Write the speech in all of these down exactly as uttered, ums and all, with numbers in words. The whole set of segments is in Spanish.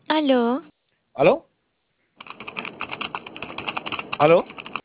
Aló, ¿Aló? ¿Aló?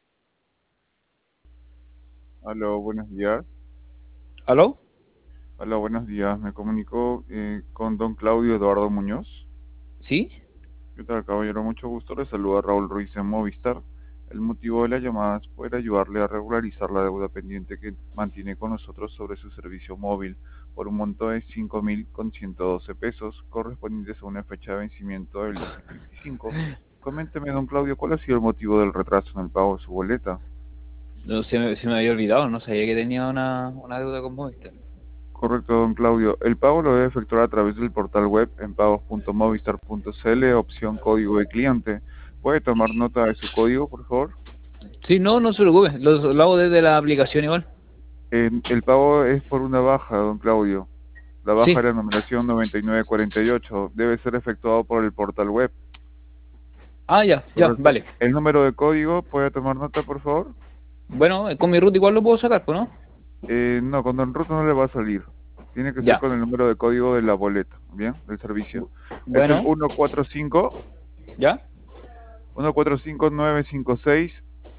Aló, buenos días. ¿Aló? Hola, buenos días. Me comunico eh, con don Claudio Eduardo Muñoz. ¿Sí? ¿Qué tal, caballero? Mucho gusto. Le saluda Raúl Ruiz en Movistar. El motivo de la llamada es poder ayudarle a regularizar la deuda pendiente que mantiene con nosotros sobre su servicio móvil por un monto de cinco mil con ciento doce pesos, correspondientes a una fecha de vencimiento del dos mil veinticinco. Coménteme, don Claudio, ¿cuál ha sido el motivo del retraso en el pago de su boleta? No, se me, se me había olvidado, no sabía que tenía una, una deuda con Movistar. Correcto, don Claudio. El pago lo debe efectuar a través del portal web en pagos punto movistar punto cl, opción código de cliente. ¿Puede tomar nota de su código, por favor? Sí, no, no se preocupe, lo, lo hago desde la aplicación igual. En- el pago es por una baja, don Claudio. La baja Sí. de la numeración noventa y nueve cuarenta y ocho debe ser efectuado por el portal web. Ah, ya, ya, Correcto. vale. El número de código, ¿puede tomar nota, por favor? Bueno, con mi root igual lo puedo sacar, pues, ¿no? Eh, no, con Don Ruto no le va a salir. Tiene que ser Ya. con el número de código de la boleta, ¿bien? Del servicio. Bu- Es el Bueno, uno cuatro cinco, ya, uno cuatro cinco nueve cinco seis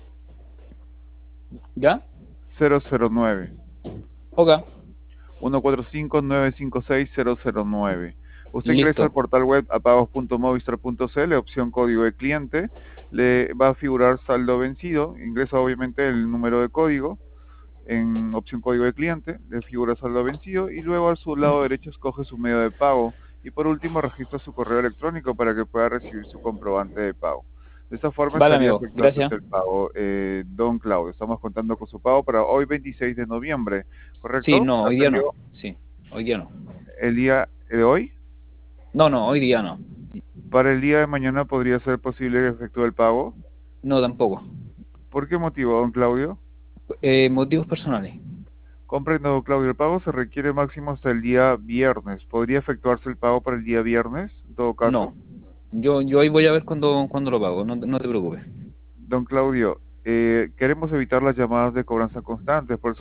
ya, cero cero nueve. ok, uno cuatro cinco nueve cinco seis cero cero nueve. Usted ingresa al listo. portal web a pagos punto movistar punto cl, opción código de cliente, le va a figurar saldo vencido, ingresa obviamente el número de código, en opción código de cliente, le figura saldo vencido y luego a su lado derecho escoge su medio de pago y por último registra su correo electrónico para que pueda recibir su comprobante de pago. De esta forma Vale, estaría amigo, gracias. efectuándose el pago. Eh, don Claudio, estamos contando con su pago para hoy veintiséis de noviembre, Sí, ¿correcto? no, ¿Ha hoy día no. salido Sí, hoy día no. el día de hoy? No, no, hoy día no. ¿Para el día de mañana podría ser posible que efectúe el pago? No, tampoco. ¿Por qué motivo, don Claudio? Eh, motivos personales. Comprendo, don Claudio, el pago se requiere máximo hasta el día viernes. ¿Podría efectuarse el pago para el día viernes, en todo caso? No. Yo, yo ahí voy a ver cuándo, cuándo lo pago, no, te- no te preocupes. Don Claudio, eh, queremos evitar las llamadas de cobranza constantes, por